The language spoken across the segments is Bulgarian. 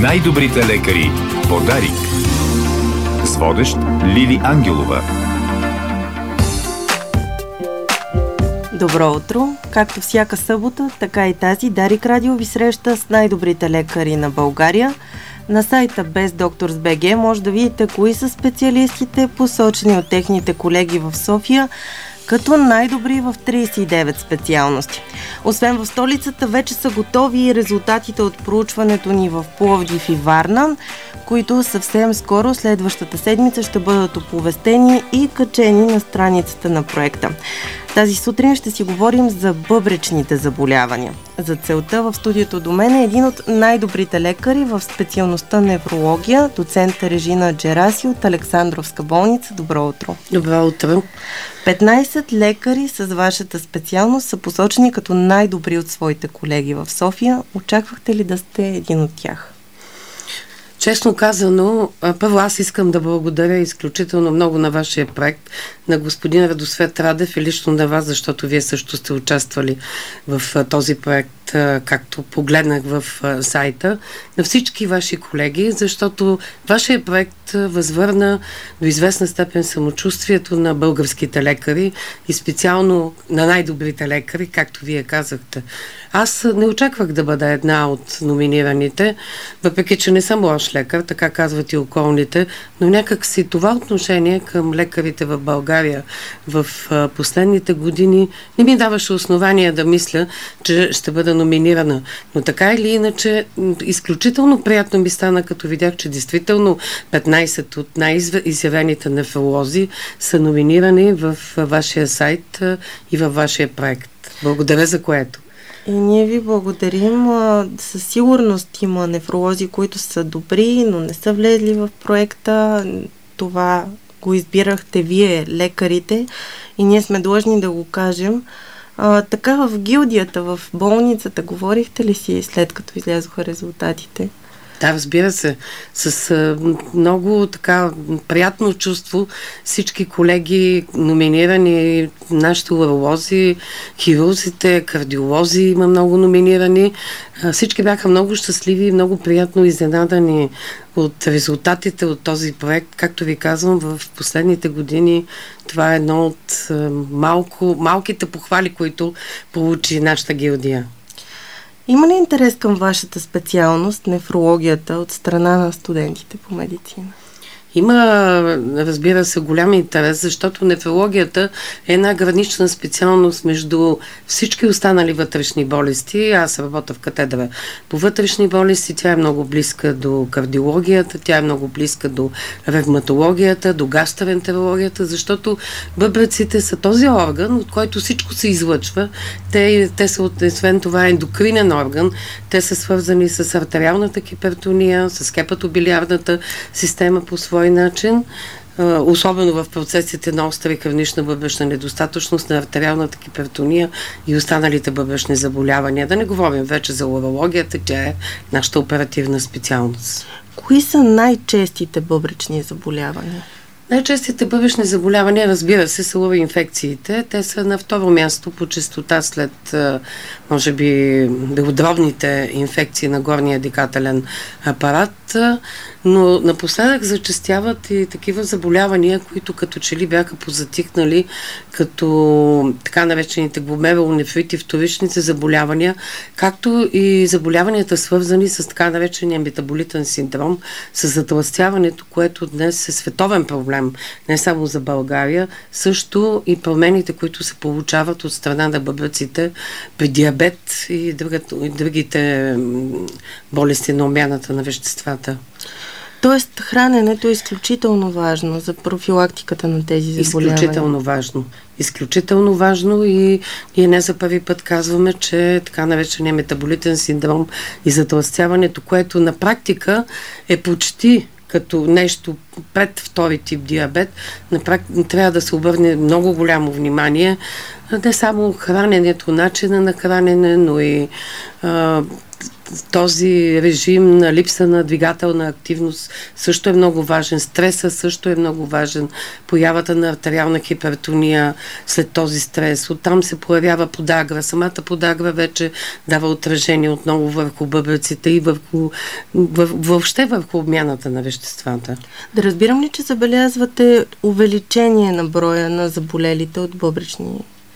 Най-добрите лекари. Подарик. С водещ Лили Ангелова. Добро утро! Както всяка събота, така и тази Дарик Радио ви среща с най-добрите лекари на България. На сайта BestDoctors.bg може да видите кои са специалистите, посочени от техните колеги в София, като най-добри в 39 специалности. Освен в столицата, вече са готови и резултатите от проучването ни в Пловдив и Варна, които съвсем скоро, следващата седмица, ще бъдат оповестени и качени на страницата на проекта. Тази сутрин ще си говорим за бъбречните заболявания. За целта в студиото до мен е един от най-добрите лекари в специалността неврология, доцент Режина Джераси от Александровска болница. Добро утро! Добро утро! 15 лекари с вашата специалност са посочени като най-добри от своите колеги в София. Очаквахте ли да сте един от тях? Честно казано, първо аз искам да благодаря изключително много на вашия проект, на господин Радосвет Радев и лично на вас, защото вие също сте участвали в този проект, както погледнах в сайта, на всички ваши колеги, защото вашия проект възвърна до известна степен самочувствието на българските лекари и специално на най-добрите лекари, както вие казахте. Аз не очаквах да бъда една от номинираните, въпреки че не съм лош лекар, така казват и околните, но някак си това отношение към лекарите в България в последните години не ми даваше основания да мисля, че ще бъда номинирана. Но така или иначе, изключително приятно ми стана, като видях, че действително 15 от най-изявените нефролози са номинирани в вашия сайт и във вашия проект. Благодаря за което. И ние ви благодарим. Със сигурност има нефролози, които са добри, но не са влезли в проекта. Това го избирахте вие, лекарите, и ние сме длъжни да го кажем. Така в гилдията, в болницата, говорихте ли си след като излязоха резултатите? Да, разбира се. С много така приятно чувство всички колеги номинирани, нашите уролози, хирурзите, кардиолози има много номинирани. Всички бяха много щастливи и много приятно изненадани от резултатите от този проект. Както ви казвам, в последните години това е едно от малките похвали, които получи нашата гилдия. Има ли интерес към вашата специалност, нефрологията, от страна на студентите по медицина? Има, разбира се, голям интерес, защото нефрологията е една гранична специалност между всички останали вътрешни болести. Аз работя в катедра по вътрешни болести, тя е много близка до кардиологията, тя е много близка до ревматологията, до гастроентерологията, защото бъбреците са този орган, от който всичко се излъчва. Те са, освен това, ендокринен орган, те са свързани с артериалната хипертония, с хепатобилиарната система по свой начин, особено в процесите на остра и хронична бъбречна недостатъчност, на артериалната хипертония и останалите бъбречни заболявания. Да не говорим вече за урологията, тя е нашата оперативна специалност. Кои са най-честите бъбречни заболявания? Най-честите бъбречни заболявания, разбира се, са инфекциите. Те са на второ място по честота след, може би, белодробните инфекции на горния дихателен апарат, но напоследък зачестяват и такива заболявания, които като че ли бяха позатихнали, като така наречените гломерулонефрити, вторичните заболявания, както и заболяванията свързани с така наречения метаболитен синдром, с затлъстяването, което днес е световен проблем, не само за България, също и промените, които се получават от страна на бъбреците при диабет и другите болести на обмяната на веществата. Тоест, храненето е изключително важно за профилактиката на тези заболявания. Изключително важно и ние не за първи път казваме, че така наречения метаболитен синдром и затлъстяването, което на практика е почти като нещо пред втори тип диабет, трябва да се обърне много голямо внимание, не само храненето, начина на хранене, но и този режим на липса на двигателна активност също е много важен. Стреса също е много важен. Появата на артериална хипертония след този стрес. Оттам се появява подагра. Самата подагра вече дава отражение отново върху бъбреците и въобще върху обмяната на веществата. Да разбирам ли, че забелязвате увеличение на броя на заболелите от бъбречни?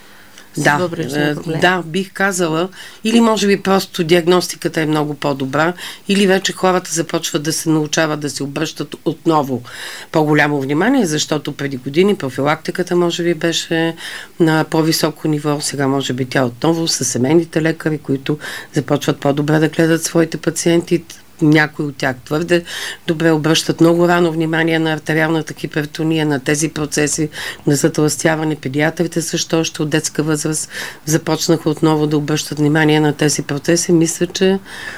Да, бих казала. Или може би просто диагностиката е много по-добра, или вече хората започват да се научават да се обръщат отново по-голямо внимание, защото преди години профилактиката може би беше на по-високо ниво, сега може би тя отново са семейните лекари, които започват по-добре да гледат своите пациенти. Някои от тях твърде добре обръщат много рано внимание на артериалната хипертония, на тези процеси на затлъстяване. Педиатрите също още от детска възраст започнаха отново да обръщат внимание на тези процеси. Мисля, че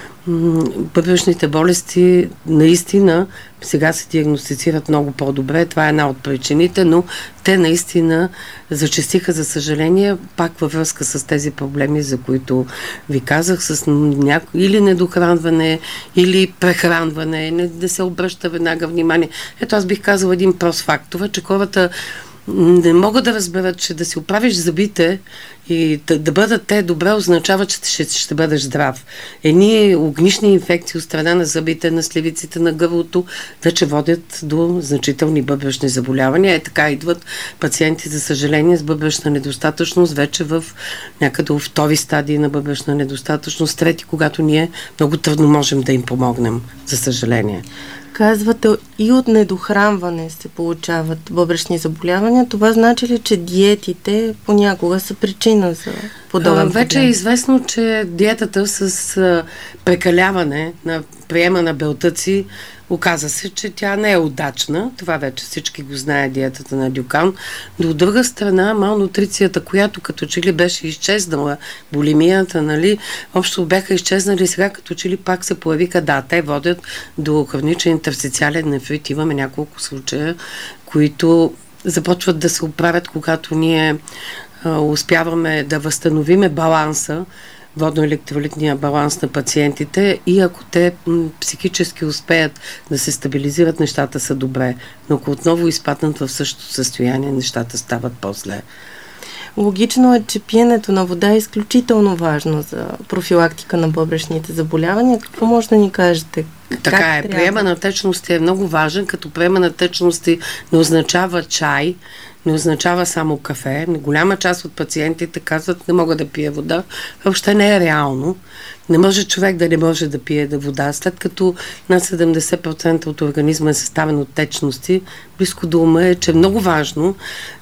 бъбречните болести наистина сега се диагностицират много по-добре. Това е една от причините, но те наистина зачестиха, за съжаление, пак във връзка с тези проблеми, за които ви казах, с или недохранване, или прехранване, не се обръща веднага внимание. Ето, аз бих казала един прост фактор, че хората не могат да разберат, че да си оправиш зъбите и да бъдат те добре, означава, че ще бъдеш здрав. Едни огнищни инфекции от страна на зъбите, на сливиците, на гърлото вече водят до значителни бъбречни заболявания. Така идват пациенти, за съжаление, с бъбречна недостатъчност, вече в някъде втори стадии на бъбречна недостатъчност, трети, когато ние много трудно можем да им помогнем, за съжаление. Казвате, и от недохранване се получават бъбречни заболявания. Това значи ли, че диетите понякога са причина за подобен проблем? Вече е известно, че диетата с прекаляване на приема на белтъци оказа се, че тя не е удачна. Това вече всички го знае, диетата на Дюкан. Но от друга страна, малнутрицията, която като че ли беше изчезнала, булимията, нали, общо бяха изчезнали, сега като че ли пак се появиха. Да, те водят до хроничен интерстициален нефрит. Имаме няколко случая, които започват да се оправят, когато ние успяваме да възстановиме баланса, водно-електролитния баланс на пациентите, и ако те психически успеят да се стабилизират, нещата са добре. Но ако отново изпаднат в същото състояние, нещата стават по-зле. Логично е, че пиенето на вода е изключително важно за профилактика на бъбречните заболявания. Какво може да ни кажете? Така е. Приема на течности е много важен, като приема на течности не означава чай, не означава само кафе. Голяма част от пациентите казват, не мога да пия вода. Въобще не е реално. Не може човек да не може да пие вода. След като над 70% от организма е съставен от течности, близко до ума е, че е много важно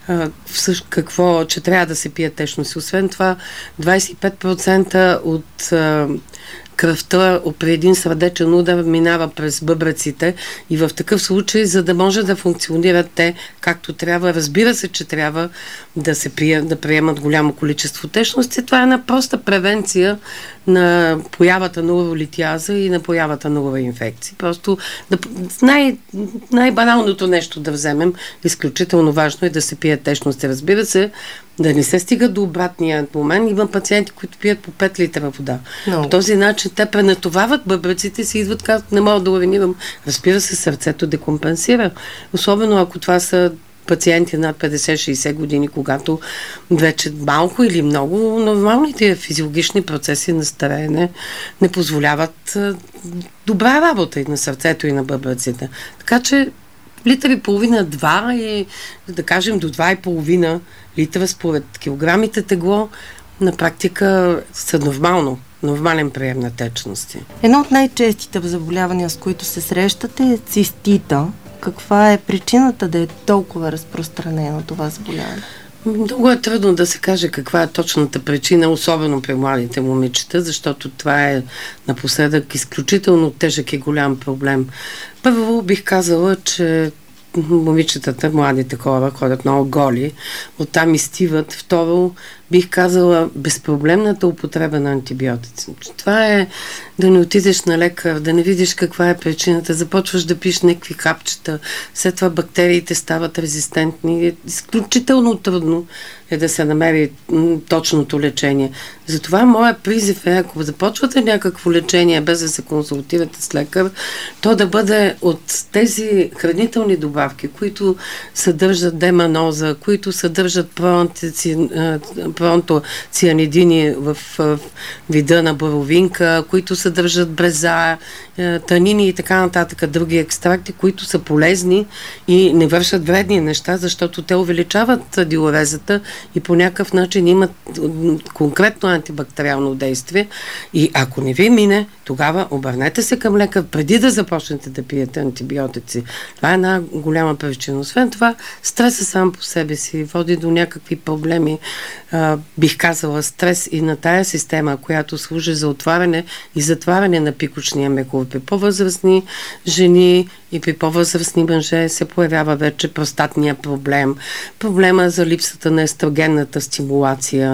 че трябва да се пие течности. Освен това, 25% от кръвта при един сърдечен удар минава през бъбреците и в такъв случай, за да може да функционират те както трябва, разбира се, че трябва да приемат голямо количество течности. Това е една проста превенция на появата на уролитиаза и на появата на уроинфекции. Просто най-баналното нещо да вземем, изключително важно е да се пие течности. Разбира се, да не се стига до обратния момент. Има пациенти, които пият по 5 литра вода. По този начин те пренатоварват бъбреците си, идват, казват, не мога да уrinирам. Разбира се, сърцето декомпенсира. Особено ако това са пациенти над 50-60 години, когато вече малко или много нормалните физиологични процеси на стареене не позволяват добра работа и на сърцето, и на бъбреците. Така че литър и половина, 2 и да кажем до 2,5 литра според килограмите тегло на практика са нормален прием на течности. Едно от най-честите заболявания, с които се срещате, е цистита. Каква е причината да е толкова разпространено това заболяване? Много е трудно да се каже каква е точната причина, особено при младите момичета, защото това е напоследък изключително тежък и голям проблем. Първо бих казала, че момичетата, младите хора ходят много голи, оттам изтиват. Второ, бих казала безпроблемната употреба на антибиотици. Това е да не отидеш на лекар, да не видиш каква е причината, започваш да пиеш някакви хапчета, след това бактериите стават резистентни. Е изключително трудно е да се намери точното лечение. Затова моя призив е, ако започвате някакво лечение без да се консултирате с лекар, то да бъде от тези хранителни добавки, които съдържат деманоза, които съдържат проантоцианидини в вида на боровинка, които съдържат бреза, танини и така нататък, други екстракти, които са полезни и не вършат вредни неща, защото те увеличават диурезата и по някакъв начин имат конкретно антибактериално действие. И ако не ви мине, тогава обърнете се към лекар преди да започнете да пиете антибиотици. Това е една голяма причина. Освен това, стресът сам по себе си води до някакви проблеми. Бих казала стрес и на тая система, която служи за отваряне и затваряне на пикочния мехур. При по-възрастни жени и при по-възрастни мъже се появява вече простатния проблем. Проблема за липсата на естрогенната стимулация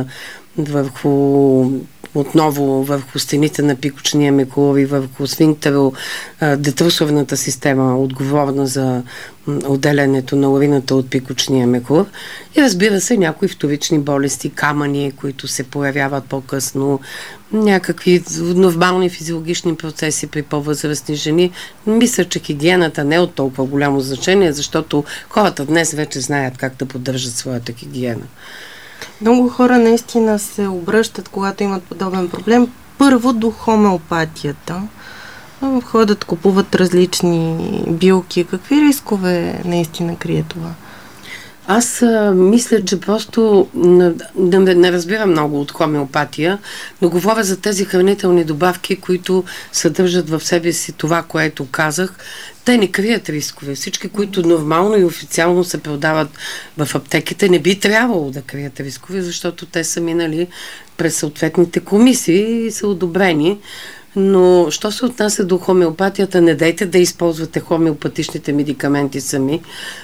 върху стените на пикочния мехур и върху сфинктеро-детрусорната система, отговорна за отделянето на урината от пикочния мехур. И разбира се, някои вторични болести, камъни, които се появяват по-късно, някакви нормални физиологични процеси при по-възрастни жени. Мисля, че хигиената не е от толкова голямо значение, защото хората днес вече знаят как да поддържат своята хигиена. Много хора наистина се обръщат, когато имат подобен проблем, първо до хомеопатията. Ходят, купуват различни билки. Какви рискове наистина крие това? Аз мисля, че просто не разбирам много от хомеопатия, но говоря за тези хранителни добавки, които съдържат в себе си това, което казах. Те не крият рискове. Всички, които нормално и официално се продават в аптеките, не би трябвало да крият рискове, защото те са минали през съответните комисии и са одобрени. Но, що се отнася до хомеопатията, не дайте да използвате хомеопатичните медикаменти сами.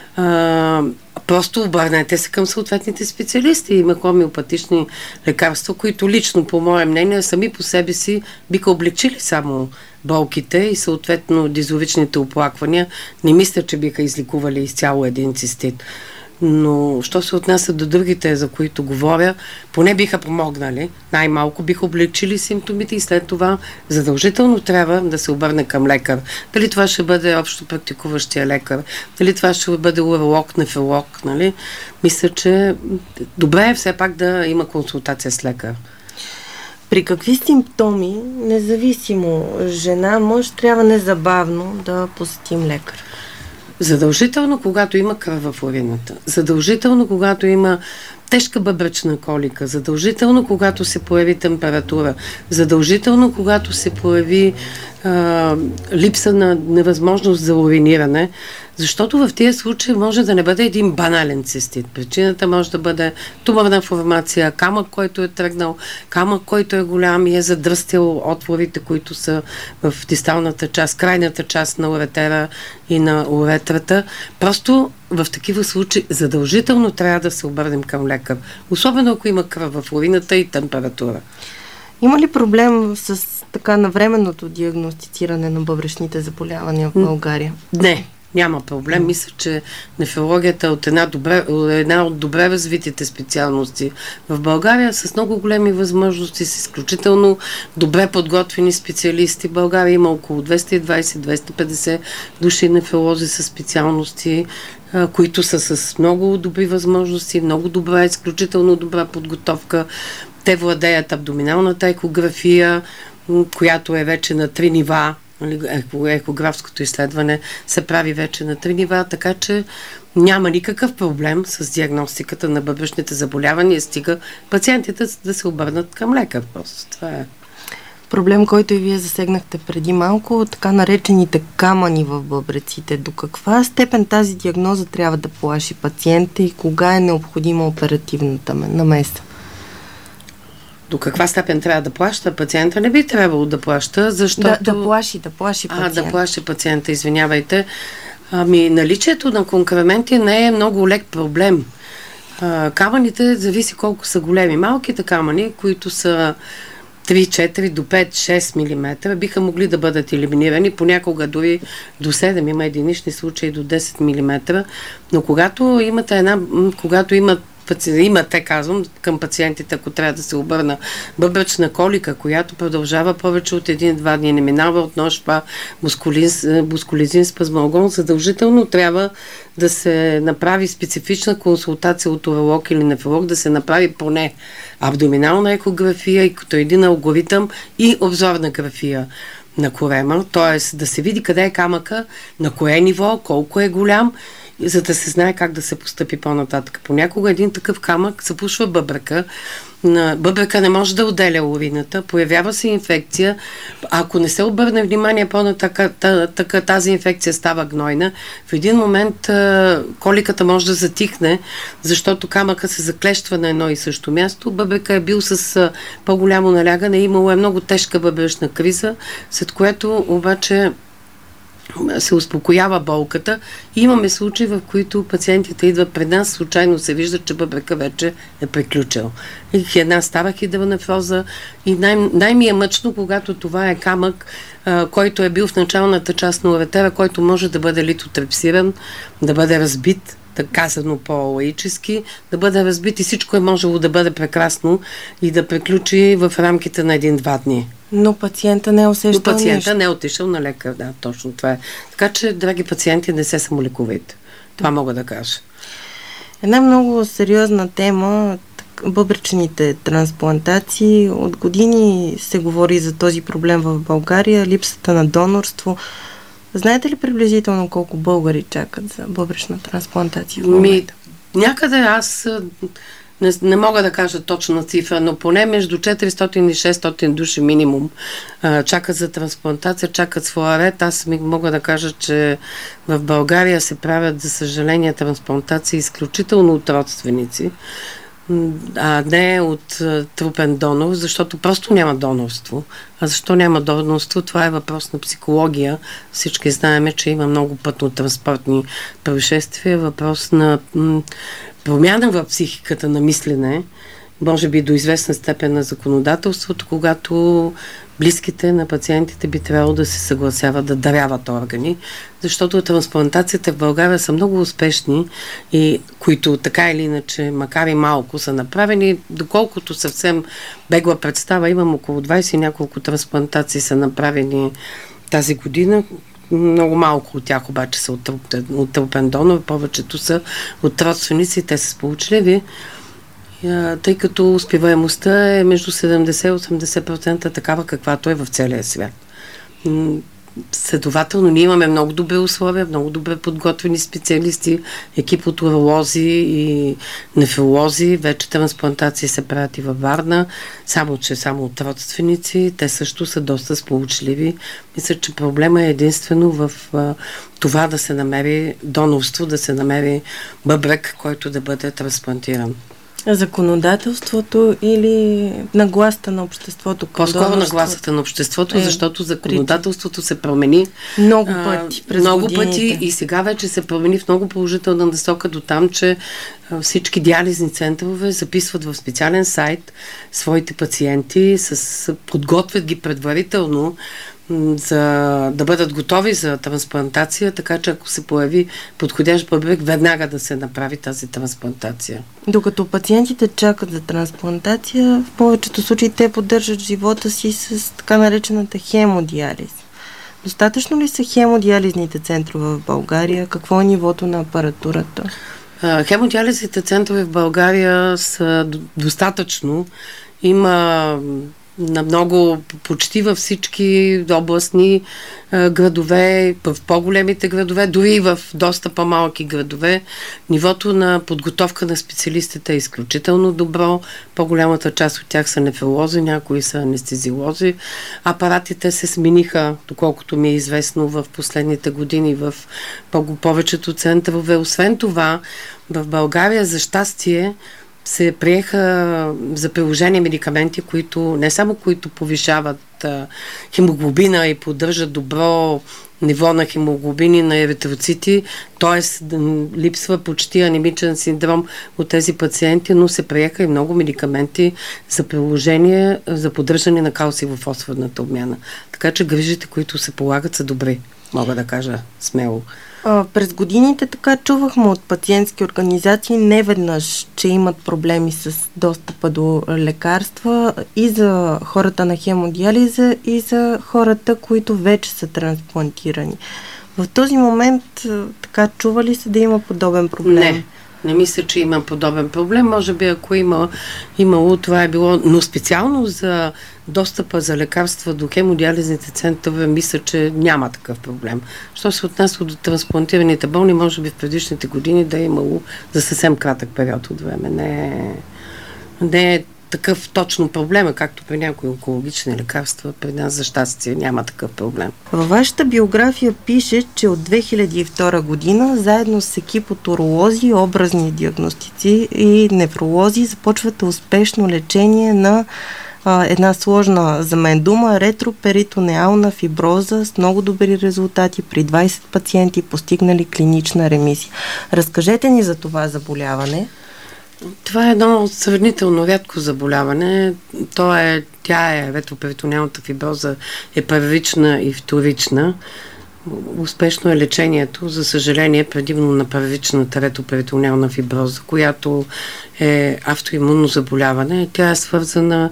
Просто обърнете се към съответните специалисти. Има хомеопатични лекарства, които лично, по мое мнение, сами по себе си биха облегчили само болките и съответно дизоричните оплаквания. Не мисля, че биха излекували изцяло един цистит. Но, що се отнася до другите, за които говоря, поне биха помогнали. Най-малко биха облегчили симптомите и след това задължително трябва да се обърне към лекар. Дали това ще бъде общо практикуващия лекар, дали това ще бъде уролог, нефролог, нали? Мисля, че добре е все пак да има консултация с лекар. При какви симптоми, независимо жена, мъж, трябва незабавно да посетим лекар? Задължително, когато има кръв в урината. Задължително, когато има тежка бъбречна колика. Задължително, когато се появи температура. Задължително, когато се появи липса на невъзможност за уриниране. Защото в тези случаи може да не бъде един банален цистит. Причината може да бъде туморна формация, камък, който е тръгнал, камък, който е голям и е задръстил отворите, които са в дисталната част, крайната част на уретера и на уретрата. Просто в такива случаи задължително трябва да се обърнем към лекар. Особено ако има кръв в урината и температура. Има ли проблем с така навременното диагностициране на бъбречните заболявания в България? Не. Няма проблем. Мисля, че нефрологията е от една от добре развитите специалности в България, с много големи възможности, с изключително добре подготвени специалисти. В България има около 220-250 души нефролози с специалности, които са с много добри възможности, много добра, изключително добра подготовка. Те владеят абдоминалната екография, която е вече на 3 нива. Екографското изследване се прави вече на 3 нива, така че няма никакъв проблем с диагностиката на бъбречните заболявания, стига пациентите да се обърнат към лекар. Просто това е. Проблем, който и вие засегнахте преди малко, така наречените камъни в бъбреците. До каква степен тази диагноза трябва да плаши пациента и кога е необходима оперативната намеса? До каква степен трябва да плаща пациента? Не би трябвало да плаща, защото... Да плаши пациента. Да плаши пациента, извинявайте. Наличието на конкременти не е много лек проблем. Камъните зависи колко са големи. Малките камъни, които са 3, 4 до 5, 6 мм, биха могли да бъдат елиминирани, понякога дори до 7, има единични случаи до 10 мм, но когато има имате, казвам, към пациентите, ако трябва да се обърна, бъбречна колика, която продължава повече от 1-2 дни, не минава от нощ, мускулизин спазмалгон, задължително трябва да се направи специфична консултация от уролог или нефролог, да се направи поне абдоминална екография и като един алгоритъм и обзорна графия на корема, т.е. да се види къде е камъка, на кое ниво, колко е голям, за да се знае как да се постъпи по-нататък. Понякога един такъв камък запушва бъбрека. Бъбрека не може да отделя урината, появява се инфекция. Ако не се обърне внимание по-нататък, тази инфекция става гнойна. В един момент коликата може да затихне, защото камъка се заклещва на едно и също място. Бъбрека е бил с по-голямо налягане, имало е много тежка бъбречна криза, след което обаче се успокоява болката. И имаме случаи, в които пациентите идват пред нас, случайно се вижда, че бъбрека вече е приключил. И една стара хидронефроза. И най-ми е мъчно, когато това е камък, който е бил в началната част на уретера, който може да бъде литотрепсиран, да бъде разбит, да казано по-лаически, да бъде разбит и всичко е можело да бъде прекрасно и да приключи в рамките на 1-2 дни. Но пациента не е усещал Но пациента нещо. не е отишъл на лекар, да, точно това е. Така че, драги пациенти, не се самолекувайте. Това мога да кажа. Една много сериозна тема, бъбречните трансплантации. От години се говори за този проблем в България, липсата на донорство. Знаете ли приблизително колко българи чакат за бъбречна трансплантация в момента? Някъде аз не мога да кажа точна цифра, но поне между 400 и 600 души минимум чакат за трансплантация, чакат своя ред. Аз мога да кажа, че в България се правят, за съжаление, трансплантации изключително от родственици, а не от трупен донор, защото просто няма донорство. А защо няма донорство? Това е въпрос на психология. Всички знаем, че има много пътно-транспортни происшествия, въпрос на промяна в психиката на мислене, може би до известна степен на законодателството, когато близките на пациентите би трябвало да се съгласяват да даряват органи, защото трансплантацията в България са много успешни и които така или иначе, макар и малко, са направени. Доколкото съвсем бегла представа, имам около 20 и няколко трансплантации са направени тази година. Много малко от тях обаче са от трупен донор, повечето са от родственици, те са сполучливи, тъй като успеваемостта е между 70-80% такава, каквато е в целия свят. Следователно, ние имаме много добри условия, много добре подготвени специалисти, екип от уролози и нефролози. Вече трансплантации се правят и във Варна, само от родственици. Те също са доста сполучливи. Мисля, че проблема е единствено в това да се намери донорство, да се намери бъбрек, който да бъде трансплантиран. Законодателството или нагласата на обществото? По-скоро нагласата на обществото, защото законодателството се промени много пъти през много годините. пъти и сега вече се промени в много положителна насока до там, че всички диализни центрове записват в специален сайт своите пациенти, подготвят ги предварително за да бъдат готови за трансплантация, така че ако се появи подходящ бъбрек, веднага да се направи тази трансплантация. Докато пациентите чакат за трансплантация, в повечето случаи те поддържат живота си с така наречената хемодиализ. Достатъчно ли са хемодиализните центрове в България? Какво е нивото на апаратурата? Хемодиализните центрове в България са достатъчно. Има на много, почти във всички областни градове, в по-големите градове, дори и в доста по-малки градове. Нивото на подготовка на специалистите е изключително добро. По-голямата част от тях са нефролози, някои са анестезиолози. Апаратите се смениха, доколкото ми е известно, в последните години в повечето центрове. Освен това, в България, за щастие, се приеха за приложение медикаменти, не само които повишават хемоглобина и поддържат добро ниво на хемоглобини, на еритроцити, т.е. липсва почти анемичен синдром от тези пациенти, но се приеха и много медикаменти за приложение за поддържане на калциево-фосфорната обмяна. Така че грижите, които се полагат, са добри, мога да кажа смело. През годините така чувахме от пациентски организации неведнъж, че имат проблеми с достъпа до лекарства и за хората на хемодиализа, и за хората, които вече са трансплантирани. В този момент така чува ли се да има подобен проблем? Не мисля, че има подобен проблем. Може би, ако имало, това е било, но специално за достъпа за лекарства до хемодиализните центрове, мисля, че няма такъв проблем. Що се отнася до трансплантираните болни, може би в предишните години да е имало за съвсем кратък период от време. Не е такъв точно проблема, както при някои онкологични лекарства. При нас, за щастие, няма такъв проблем. Във вашата биография пише, че от 2002 година, заедно с екип от уролози, образни диагностици и нефролози, започвате успешно лечение на една сложна за мен дума, ретроперитонеална фиброза с много добри резултати при 20 пациенти, постигнали клинична ремисия. Разкажете ни за това заболяване. Това е едно сравнително рядко заболяване. Ретроперитонеалната фиброза е първична и вторична. Успешно е лечението, за съжаление, предимно на първичната ретроперитонеална фиброза, която е автоимунно заболяване. Тя е свързана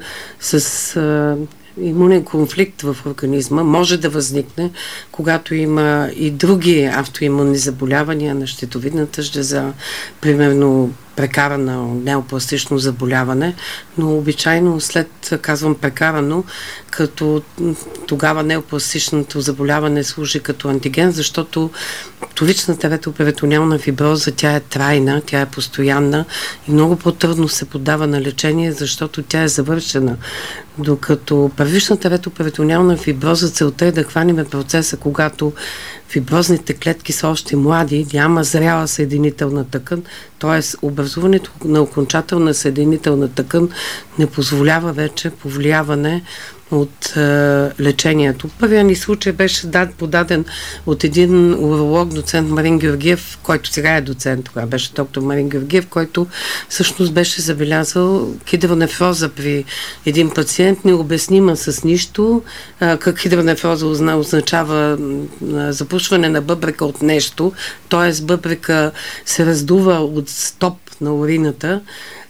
с имунен конфликт в организма. Може да възникне, когато има и други автоимунни заболявания на щитовидната жлеза, примерно прекарано неопластично заболяване, но обичайно казвам прекарано, като тогава неопластичното заболяване служи като антиген, защото вторичната ретроперитонеална фиброза, тя е трайна, тя е постоянна и много по-трудно се поддава на лечение, защото тя е завършена. Докато първичната ретроперитонеална фиброза, целта е да хванем процеса, когато фиброзните клетки са още млади, няма зряла съединителна тъкан, т.е. образуването на окончателна съединителна тъкан не позволява вече повлияване от лечението. Първият ни случай беше подаден от един уролог, доцент Марин Георгиев, който сега е доцент, тогава беше доктор Марин Георгиев, който всъщност беше забелязал хидронефроза при един пациент, необяснима с нищо. Как хидронефроза означава запушване на бъбрека от нещо, т.е. бъбрека се раздува от стоп на урината,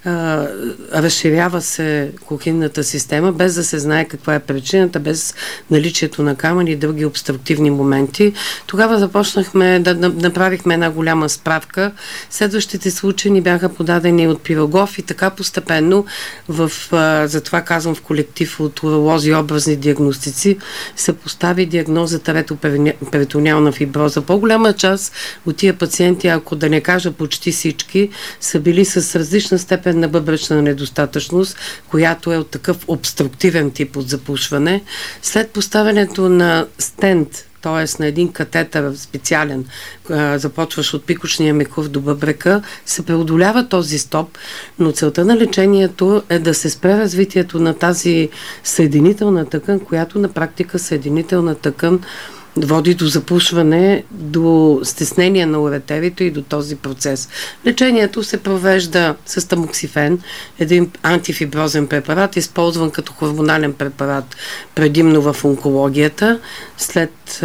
разширява се кохинната система, без да се знае каква е причината, без наличието на камъни и други обструктивни моменти. Тогава започнахме направихме една голяма справка. Следващите случаи ни бяха подадени от Пирогов и така постепенно затова казвам в колектив от уролози и образни диагностици се постави диагнозата ретроперитонеална фиброза. По-голяма част от тия пациенти, ако да не кажа почти всички, са били с различна степен на бъбречна недостатъчност, която е от такъв обструктивен тип от запушване. След поставянето на стент, т.е. на един катетър специален, започваш от пикочния мекур до бъбрека, се преодолява този стоп, но целта на лечението е да се спре развитието на тази съединителна тъкан, която на практика съединителна тъкан води до запушване, до стеснение на уретерите и до този процес. Лечението се провежда с тамоксифен, един антифиброзен препарат, използван като хормонален препарат предимно в онкологията, след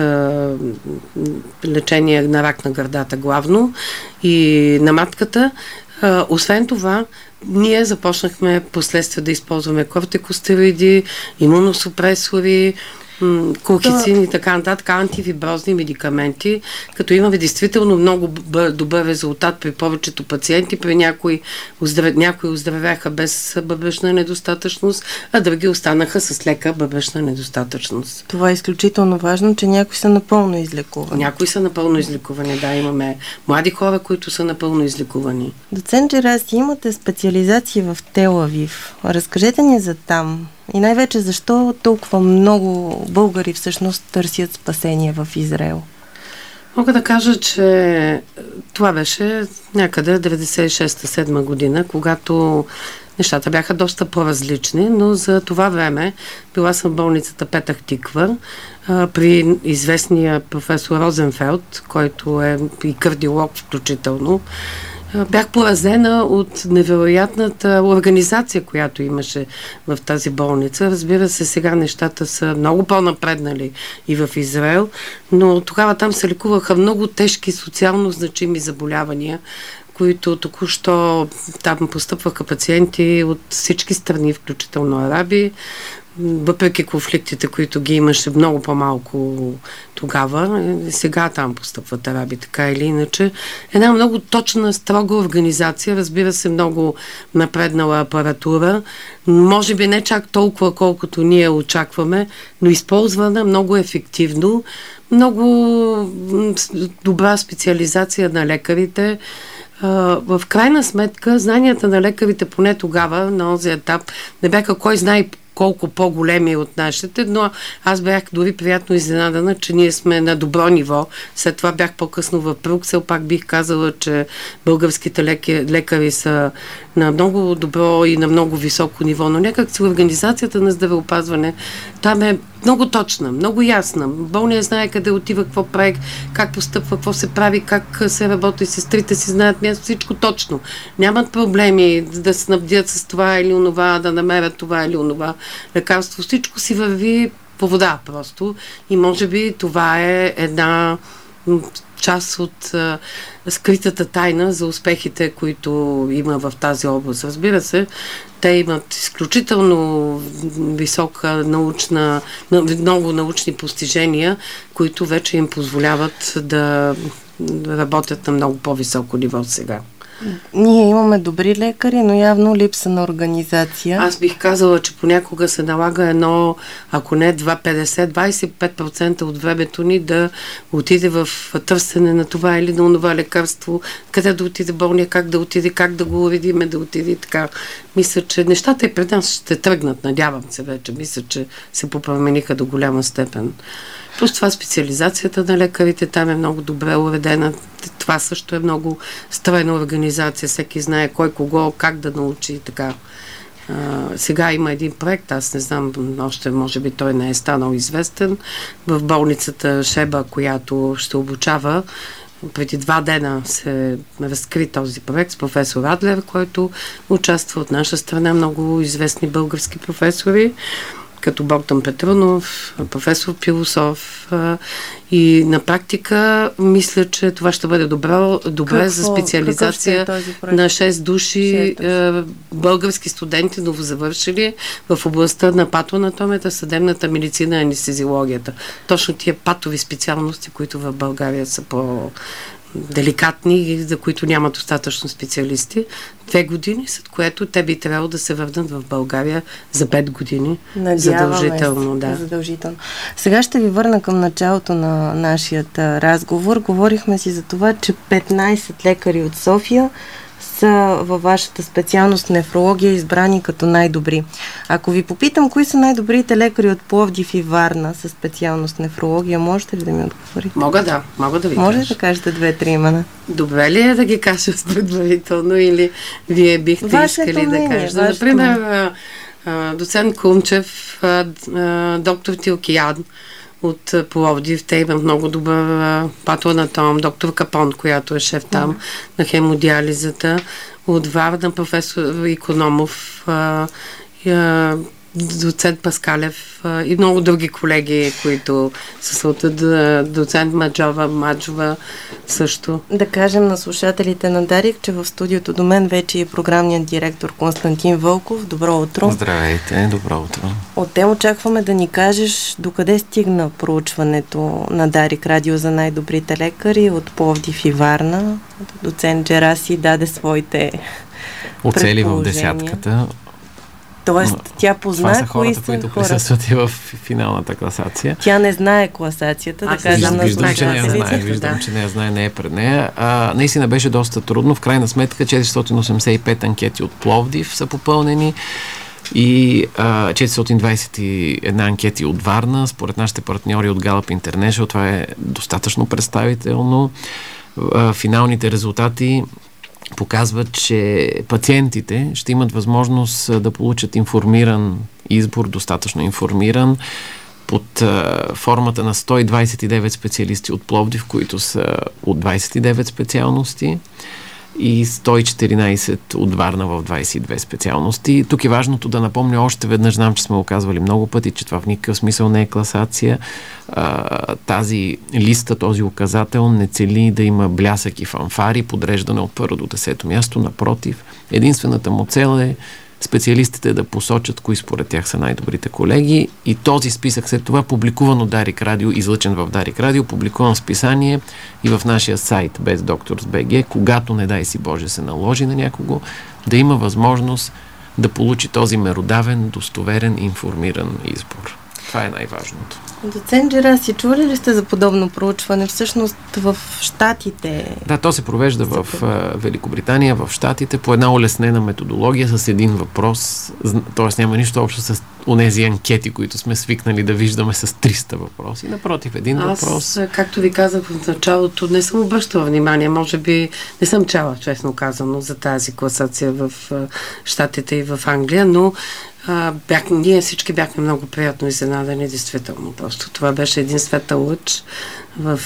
лечение на рак на гърдата главно и на матката. Освен това, ние започнахме последствие да използваме кортикостероиди, имуносупресори, колхицин и така нататък, антифиброзни медикаменти, като имаме действително много добър резултат при повечето пациенти, при някои оздравяха без бъбречна недостатъчност, а други останаха с лека бъбречна недостатъчност. Това е изключително важно, че някои са напълно излекувани. Някои са напълно излекувани, да, имаме млади хора, които са напълно излекувани. Доцент Джераси, имате специализация в Тел Авив. Разкажете ни за там. И най-вече защо толкова много българи всъщност търсят спасение в Израел? Мога да кажа, че това беше някъде 96-7 година, когато нещата бяха доста по-различни, но за това време била съм в болницата Петъх Тиква при известния професор Розенфелд, който е и кардиолог включително. бях поразена от невероятната организация, която имаше в тази болница. Разбира се, сега нещата са много по-напреднали и в Израел, но тогава там се лекуваха много тежки социално значими заболявания, които току-що там постъпваха пациенти от всички страни, включително араби, въпреки конфликтите, които ги имаше много по-малко тогава. Сега там постъпват араби, така или иначе. Една много точна, строга организация, разбира се, много напреднала апаратура, може би не чак толкова, колкото ние очакваме, но използвана много ефективно, много добра специализация на лекарите. В крайна сметка, знанията на лекарите поне тогава, на този етап, не бяха кой знае колко по-големи от нашите, но аз бях дори приятно изненадана, че ние сме на добро ниво. След това бях по-късно в Брюксел, пак бих казала, че българските лекари са на много добро и на много високо ниво, но някак си организацията на здравеопазване там е много точна, много ясна. Болният знае къде отива, какво прави, как постъпва, какво се прави, как се работи, сестрите си знаят място, всичко точно. Нямат проблеми да снабдят с това или онова, да намерят това или онова лекарство. Всичко си върви по вода просто и може би това е една част от скритата тайна за успехите, които има в тази област. Разбира се, те имат изключително висока научна, много научни постижения, които вече им позволяват да работят на много по-високо ниво сега. Ние имаме добри лекари, но явно липса на организация. Аз бих казала, че понякога се налага едно, ако не 25% от времето ни да отиде в търсене на това или на онова лекарство, къде да отиде болния, как да отиде, как да го уредиме, да отиде и така. Мисля, че нещата и пред нас ще тръгнат, надявам се вече. Мисля, че се попромениха до голяма степен. Плюс това специализацията на лекарите там е много добре уредена. Това също е много стройна организация. Всеки знае кой кого, как да научи и така. Сега има един проект, аз не знам, още може би той не е станал известен, в болницата Шеба, която ще обучава. Преди 2 дена се разкри този проект с професор Адлер, който участва от наша страна, много известни български професори, като Богдан Петрунов, професор Пилосов, и на практика мисля, че това ще бъде добре за специализация на 6 души български студенти, новозавършили в областта на патоанатомията, съдебната медицина и анестезиологията. Точно тия патови специалности, които в България са по-деликатни и за които няма достатъчно специалисти. 2 години, след което те би трябвало да се върнат в България за 5 години. Задължително, да. Задължително. Сега ще ви върна към началото на нашият разговор. Говорихме си за това, че 15 лекари от София са във вашата специалност нефрология избрани като най-добри. Ако ви попитам, кои са най-добрите лекари от Пловдив и Варна със специалност нефрология, можете ли да ми отговорите? Мога да ви кажа. Може да кажете 2-3 имена? Добре ли е да ги кажа предварително или вие бихте искали да кажете? Например, доцент Кумчев, доктор Тилкиян от Пловдив, те имат много добър патоанатом, доктор Капон, която е шеф там на хемодиализата, от Варна професор Икономов, доцент Паскалев и много други колеги, които са от доцент Маджова също. Да кажем на слушателите на Дарик, че в студиото до мен вече е програмният директор Константин Вълков. Добро утро! Здравейте, добро утро! От те очакваме да ни кажеш докъде стигна проучването на Дарик Радио за най-добрите лекари от Пловдив и Варна. Доцент Джераси даде своите оцели в десятката. Тоест, тя познае това са хората, които присъстват и в финалната класация. Тя не знае класацията, да кажем на слушателите. Виждам, че не я знае, не е пред нея. Наистина беше доста трудно. В крайна сметка 485 анкети от Пловдив са попълнени и 421 анкети от Варна. Според нашите партньори от Gallup International това е достатъчно представително. Финалните резултати показват, че пациентите ще имат възможност да получат информиран избор, достатъчно информиран, под формата на 129 специалисти от Пловдив, които са от 29 специалности. и 114 от Варна в 22 специалности. Тук е важното да напомня още веднъж, знам, че сме го казвали много пъти, че това в никакъв смисъл не е класация. Тази листа, този указател не цели да има блясък и фанфари, подреждане от първо до 10-то място. Напротив, единствената му цел е специалистите да посочат кои според тях са най-добрите колеги, и този списък след това публикуван от Дарик Радио, излъчен в Дарик Радио, публикуван в списание и в нашия сайт без Doctors.bg, когато, не дай си Боже, се наложи на някого, да има възможност да получи този меродавен, достоверен, информиран избор. Това е най-важното. Доцент Джераси, чували ли сте за подобно проучване? Всъщност в Щатите... Да, то се провежда в Великобритания, в Щатите, по една улеснена методология с един въпрос, т.е. няма нищо общо с онези анкети, които сме свикнали да виждаме с 300 въпроси. Напротив, един въпрос. Аз, както ви казах в началото, не съм обръщала внимание, може би не съм чала, честно казано, за тази класация в Щатите и в Англия, но ние всички бяхме много приятно изненадани, действително. Просто това беше един светъл лъч в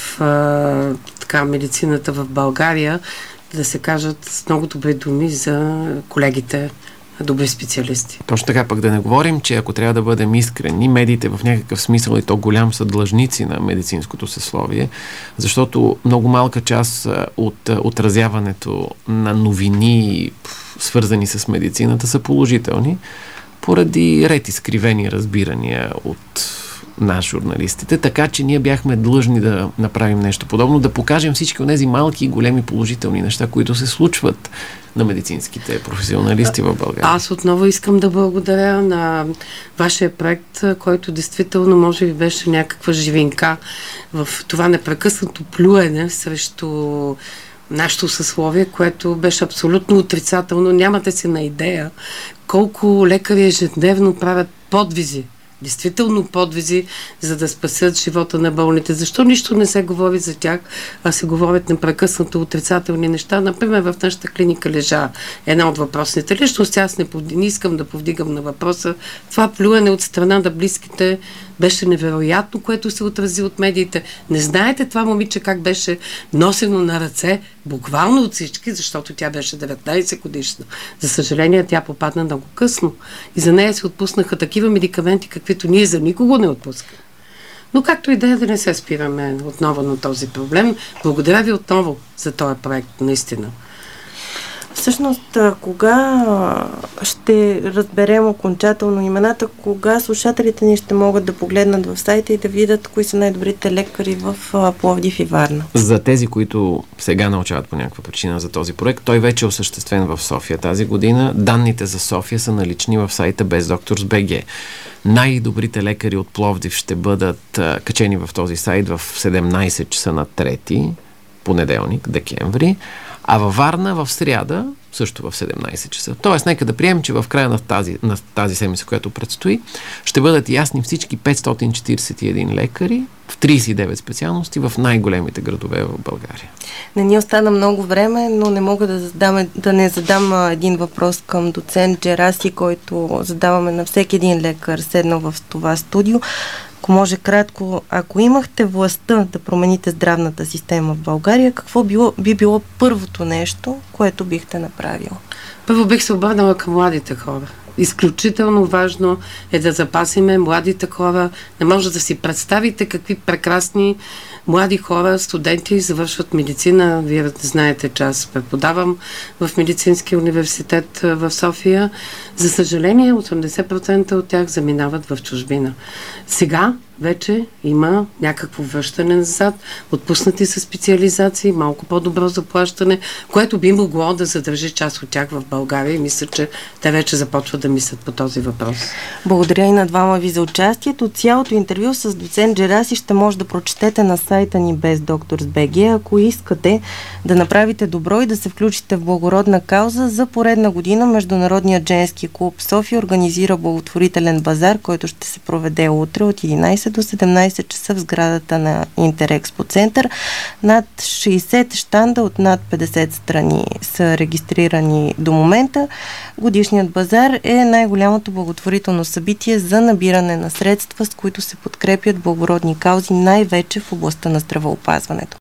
медицината в България, да се кажат много добри думи за колегите, добри специалисти. Точно така, пък да не говорим, че ако трябва да бъдем искрени, медиите в някакъв смисъл и то голям са длъжници на медицинското съсловие, защото много малка част от отразяването на новини, свързани с медицината, са положителни, поради ред изкривени разбирания от нас, журналистите, така че ние бяхме длъжни да направим нещо подобно, да покажем всички от тези малки и големи положителни неща, които се случват на медицинските професионалисти в България. Аз отново искам да благодаря на вашия проект, който действително може би беше някаква живинка в това непрекъснато плюене срещу нашето съсловие, което беше абсолютно отрицателно. Нямате си на идея колко лекари ежедневно правят подвизи, действително подвизи, за да спасят живота на болните. Защо нищо не се говори за тях, а се говорят непрекъснато отрицателни неща? Например, в нашата клиника лежа една от въпросните личности. Аз не искам да повдигам на въпроса. Това плюене от страна на близките беше невероятно, което се отрази от медиите. Не знаете това момиче как беше носено на ръце, буквално от всички, защото тя беше 19 годишна. За съжаление, тя попадна много късно. И за нея се отпуснаха такива медикаменти, каквито ние за никого не отпускаме. Но както и да не се спираме отново на този проблем, благодаря ви отново за този проект, наистина. Всъщност, кога ще разберем окончателно имената, кога слушателите ни ще могат да погледнат в сайта и да видят кои са най-добрите лекари в Пловдив и Варна? За тези, които сега научават по някаква причина за този проект, той вече е осъществен в София тази година. Данните за София са налични в сайта без Doctors.bg. Най-добрите лекари от Пловдив ще бъдат качени в този сайт в 17 часа на 3 понеделник, декември, а във Варна в сряда също в 17 часа. Тоест, нека да приемем, че в края на тази седмица, която предстои, ще бъдат ясни всички 541 лекари в 39 специалности в най-големите градове в България. Не ни остана много време, но не мога да не задам един въпрос към доцент Джераси, който задаваме на всеки един лекар, седнал в това студио. Ако може кратко, ако имахте властта да промените здравната система в България, какво би било първото нещо, което бихте направил? Първо бих се обърнала към младите хора. Изключително важно е да запасиме младите хора. Не може да си представите какви прекрасни млади хора, студенти завършват медицина. Вие знаете, че аз преподавам в Медицинския университет в София. За съжаление, 80% от тях заминават в чужбина. Сега вече има някакво връщане назад, отпуснати са специализации, малко по-добро заплащане, което би могло да задържи част от тях в България и мисля, че те вече започват да мислят по този въпрос. Благодаря и на двама ви за участието. Цялото интервю с доцент Джераси ще може да прочетете на сайта ни без Doctors.bg. Ако искате да направите добро и да се включите в благородна кауза, за поредна година Международният женски клуб София организира благотворителен базар, който ще се проведе утре от 11 до 17 часа в сградата на Интерекспо център. Над 60 щанда от над 50 страни са регистрирани до момента. Годишният базар е най-голямото благотворително събитие за набиране на средства, с които се подкрепят благородни каузи, най-вече в областта на здравеопазването.